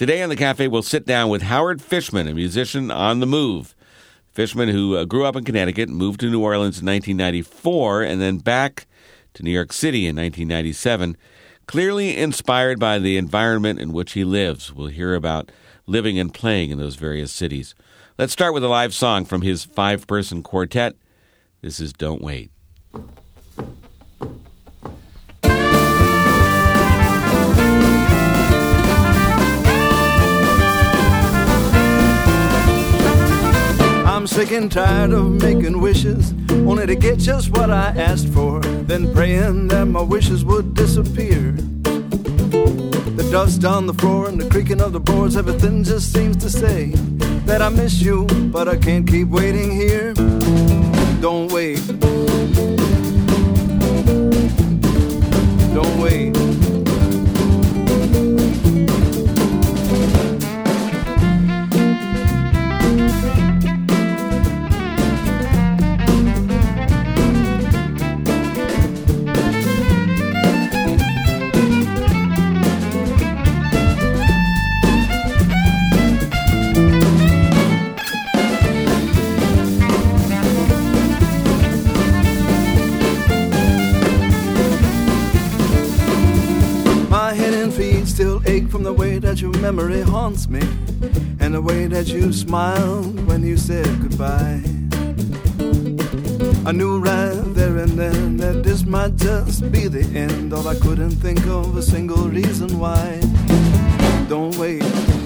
Today on the Cafe, we'll sit down with Howard Fishman, a musician on the move. Fishman, who grew up in Connecticut, moved to New Orleans in 1994, and then back to New York City in 1997, clearly inspired by the environment in which he lives. We'll hear about living and playing in those various cities. Let's start with a live song from his 5-person quartet. This is Don't Wait. I'm sick and tired of making wishes, only to get just what I asked for, then praying that my wishes would disappear. The dust on the floor and the creaking of the boards, everything just seems to say that I miss you, but I can't keep waiting here. Don't wait. Don't wait. Still ache from the way that your memory haunts me, and the way that you smiled when you said goodbye. I knew right there and then that this might just be the end, although I couldn't think of a single reason why. Don't wait.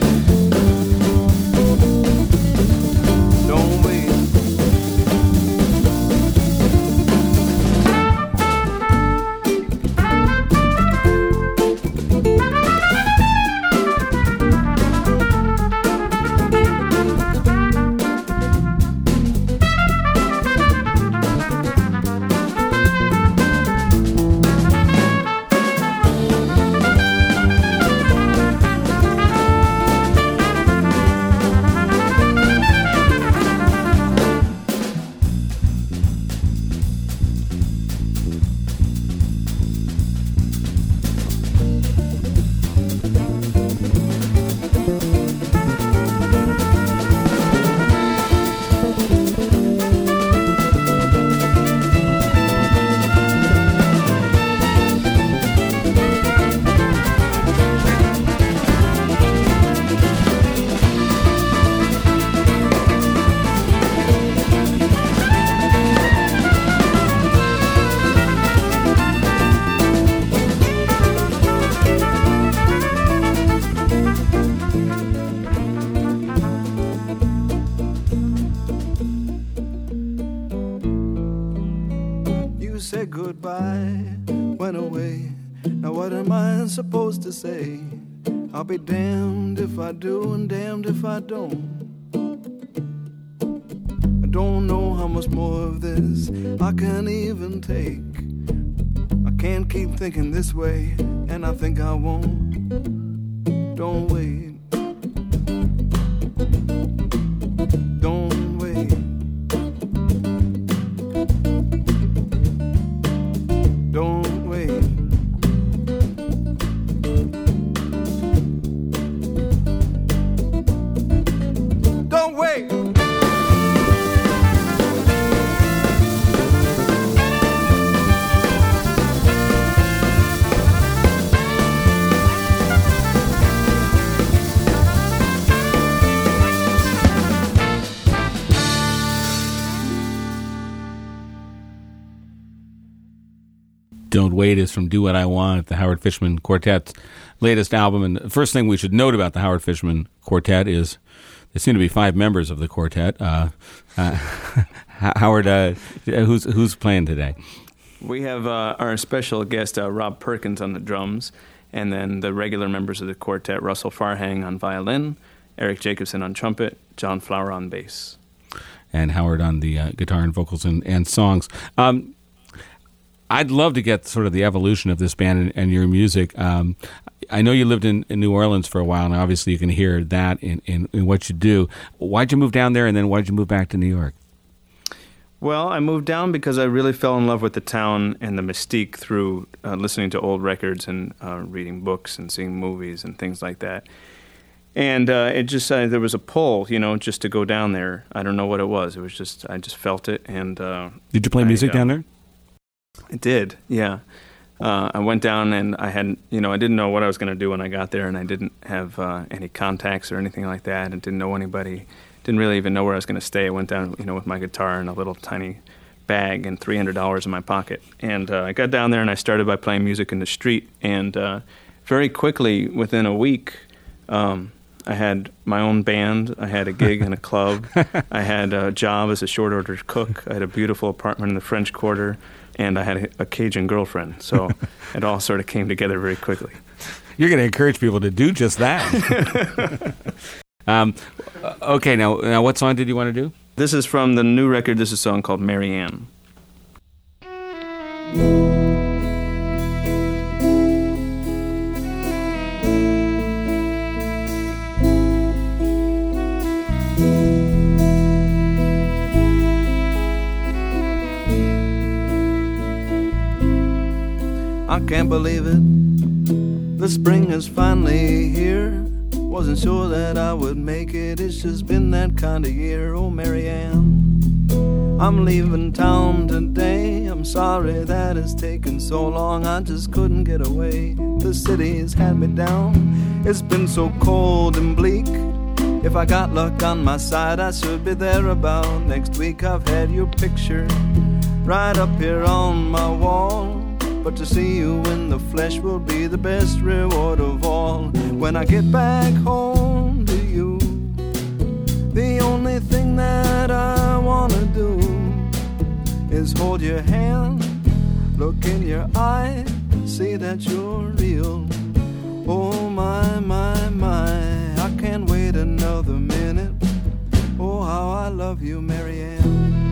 Don't wait. Said goodbye, went away. Now what am I supposed to say? I'll be damned if I do and damned if I don't. I don't know how much more of this I can even take. I can't keep thinking this way, and I think I won't. Don't wait. Don't wait. Don't wait. Don't wait. Don't Wait is from Do What I Want, the Howard Fishman Quartet's latest album. And the first thing we should note about the Howard Fishman Quartet is there seem to be 5 members of the quartet. Howard, who's playing today? We have our special guest, Rob Perkins, on the drums, and then the regular members of the quartet, Russell Farhang on violin, Eric Jacobson on trumpet, John Flower on bass. And Howard on the guitar and vocals and songs. I'd love to get sort of the evolution of this band and your music. I know you lived in New Orleans for a while, and obviously you can hear that in what you do. Why'd you move down there, and then why'd you move back to New York? Well, I moved down because I really fell in love with the town and the mystique through listening to old records and reading books and seeing movies and things like that. And it just there was a pull, just to go down there. I don't know what it was. It was just I just felt it. And did you play music down there? I did, yeah. I went down and I hadn't, I didn't know what I was going to do when I got there, and I didn't have any contacts or anything like that, and didn't know anybody. Didn't really even know where I was going to stay. I went down, with my guitar and a little tiny bag and $300 in my pocket. And I got down there and I started by playing music in the street. And very quickly, within a week, I had my own band. I had a gig in a club. I had a job as a short order cook. I had a beautiful apartment in the French Quarter. And I had a Cajun girlfriend. So it all sort of came together very quickly. You're going to encourage people to do just that. Okay, now what song did you want to do? This is from the new record. This is a song called Mary Ann. I can't believe it, the spring is finally here. Wasn't sure that I would make it, it's just been that kind of year. Oh, Mary Ann, I'm leaving town today. I'm sorry that it's taken so long, I just couldn't get away. The city's had me down, it's been so cold and bleak. If I got luck on my side, I should be there about next week. I've had your picture right up here on my wall, but to see you in the flesh will be the best reward of all. When I get back home to you, the only thing that I wanna do is hold your hand, look in your eye, see that you're real. Oh my, my, my, I can't wait another minute. Oh, how I love you, Mary Ann.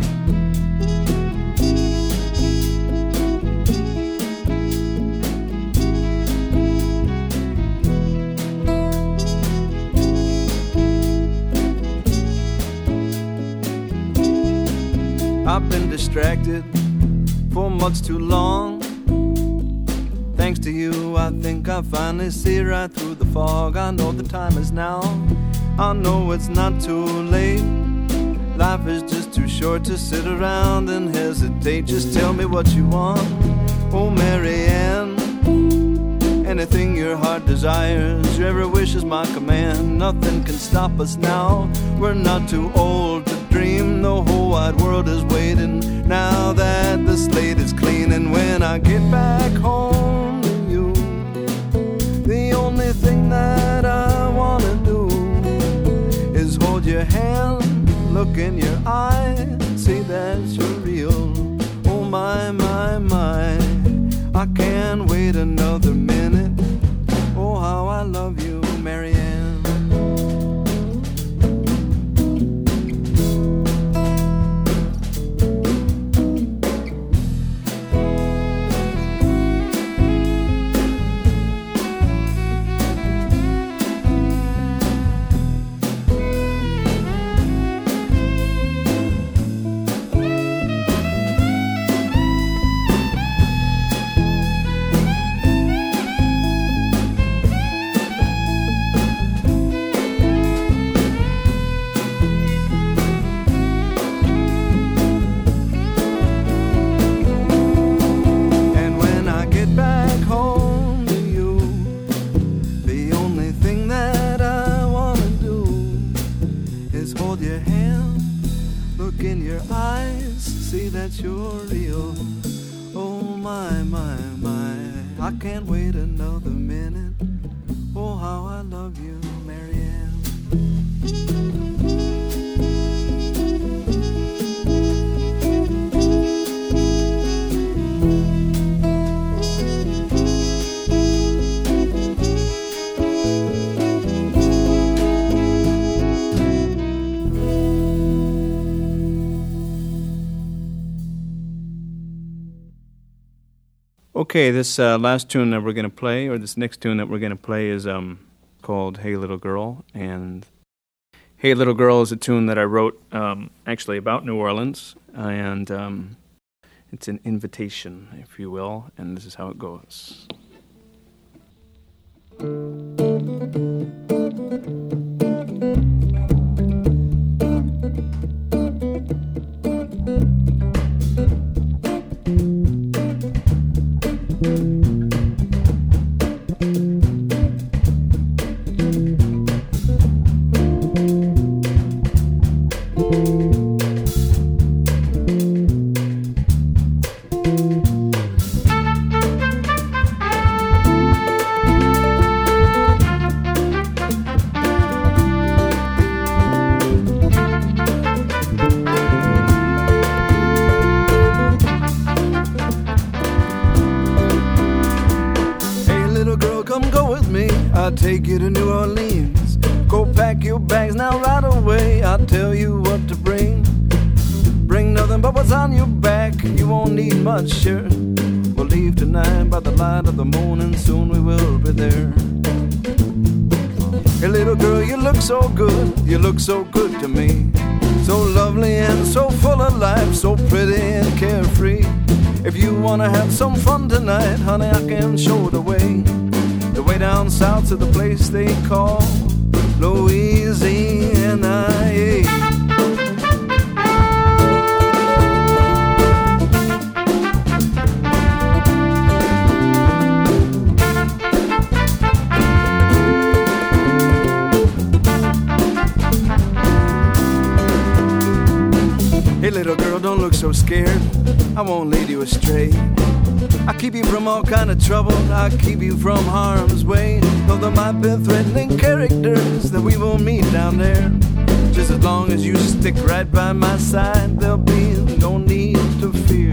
I've been distracted for much too long. Thanks to you, I think I finally see right through the fog. I know the time is now, I know it's not too late. Life is just too short to sit around and hesitate. Just tell me what you want, oh Mary Ann. Anything your heart desires, your every wish is my command. Nothing can stop us now, we're not too old to dream. The whole wide world is waiting now that the slate is clean. And when I get back home to you, the only thing that I wanna do is hold your hand, look in your eye, see that you're real. Oh my, my, my, I can't wait another minute. Oh, how I love you, Mary Ann. You're real. Oh my, my, my, I can't wait another minute. Oh, how I love you, Mary Ann. Okay, this last tune that we're going to play, or this next tune that we're going to play is called Hey Little Girl. And Hey Little Girl is a tune that I wrote actually about New Orleans. And it's an invitation, if you will. And this is how it goes. tell you what to bring. Bring nothing but what's on your back. You won't need much, sure. We'll leave tonight by the light of the morning. Soon we will be there. Hey, little girl, you look so good. You look so good to me. So lovely and so full of life. So pretty and carefree. If you wanna have some fun tonight, honey, I can show the way. The way down south to the place they call Louisiana. Hey, little girl, don't look so scared. I won't lead you astray. I keep you from all kind of trouble. I keep you from harm's way. Though there might be threatening characters that we will meet down there, just as long as you stick right by my side, there'll be no need to fear.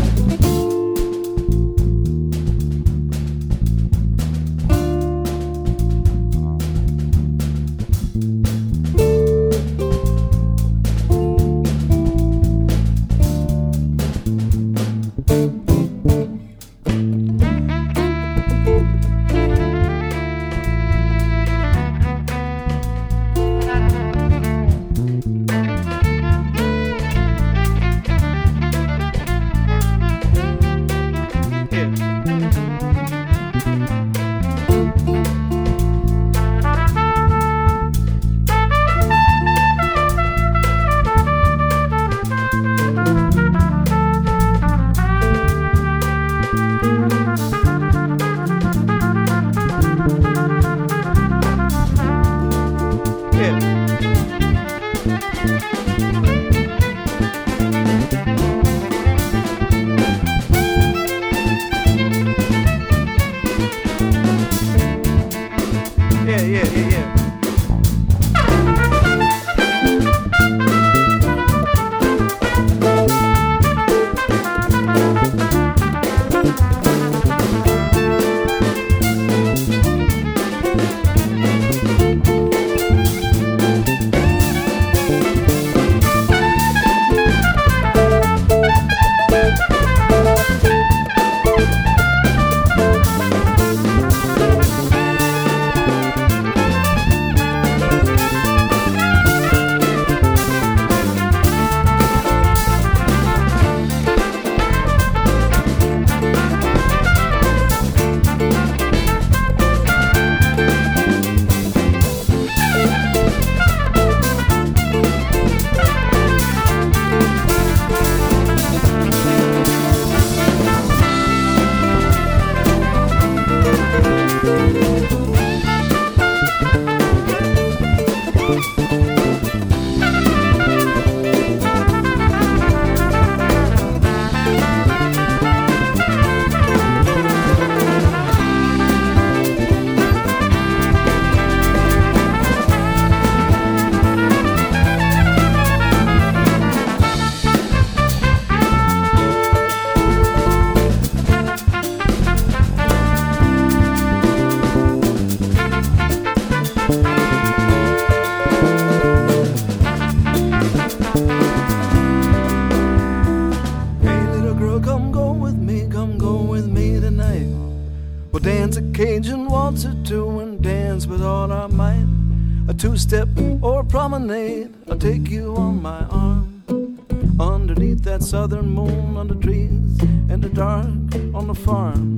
Two-step or promenade, I'll take you on my arm. Underneath that southern moon, under trees in the dark on the farm.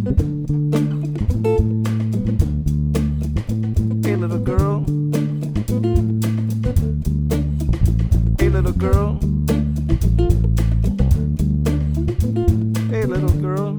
Hey, little girl. Hey, little girl. Hey, little girl.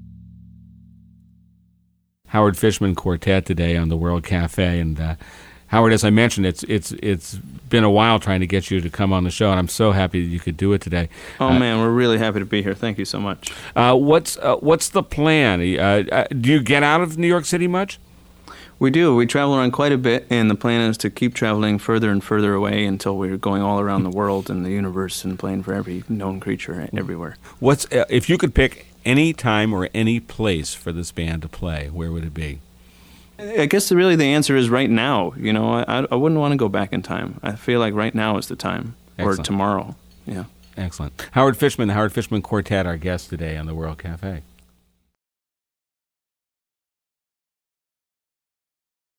Howard Fishman Quartet today on the World Cafe, and Howard, as I mentioned, it's been a while trying to get you to come on the show, and I'm so happy that you could do it today. Oh man, we're really happy to be here. Thank you so much. What's the plan? Do you get out of New York City much? We do. We travel around quite a bit, and the plan is to keep traveling further and further away until we're going all around the world and the universe and playing for every known creature everywhere. What's if you could pick any time or any place for this band to play, where would it be? I guess really the answer is right now. You know, I wouldn't want to go back in time. I feel like right now is the time. Excellent. Or tomorrow. Yeah. Excellent. Howard Fishman, the Howard Fishman Quartet, our guest today on the World Cafe.